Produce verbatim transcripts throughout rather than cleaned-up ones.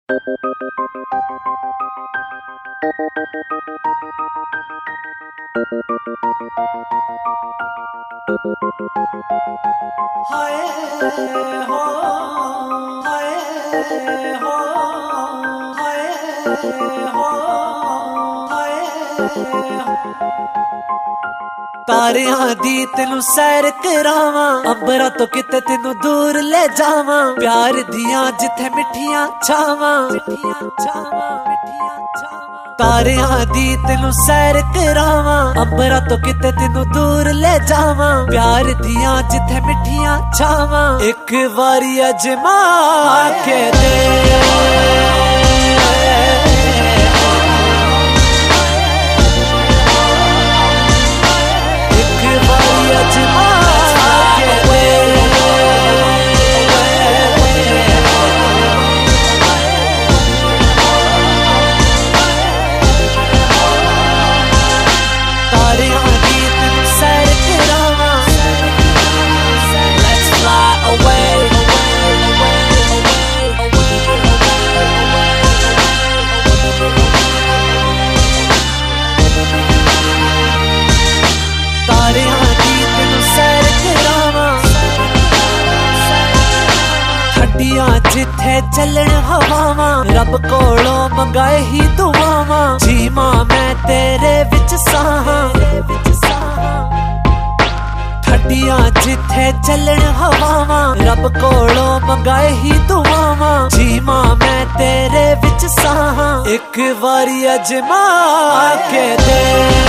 हाय हो हाय हो हाय हो हाय तारियां दी तेनू सैर करावां अंबरा तो किते तेनू दूर ले जावां प्यार दियां जिथे मिठियां छावां तारियां दी तेनू सैर करावां अंबरा तो किते तेनू दूर ले जावां प्यार दियां जिथे मिठियां छावां एक बारी अजमा के दे जिथे चलन हवावां रब कोलों मंगाए ही दुआवां जीवां मैं तेरे विच साहां ठड्डियां जिथे चलन हवावां रब कोलों मंगाए ही दुआवां जीवां मैं तेरे विच साहां एक बारी अजमा के दे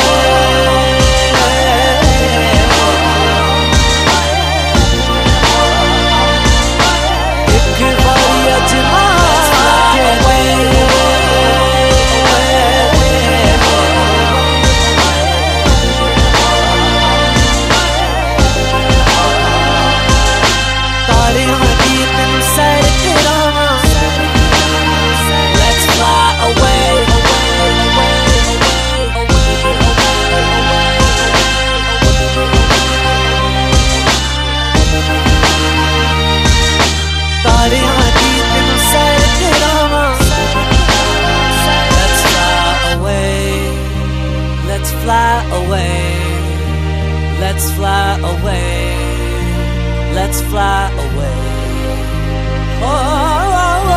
Fly away, let's fly away, let's fly away. Oh, oh, oh,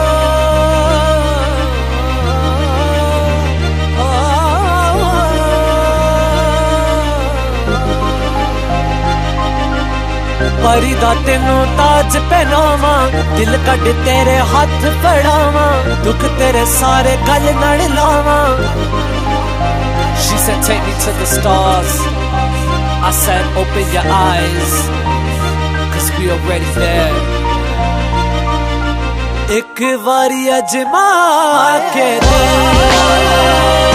oh, oh, oh. परी दा तेनू ताज पहनावां दिल कड तेरे हाथ फड़ावां दुख तेरे सारे गल नाल लावां She said, take me to the stars. I said, open your eyes, cause we already there. एक बारी अजमा के दे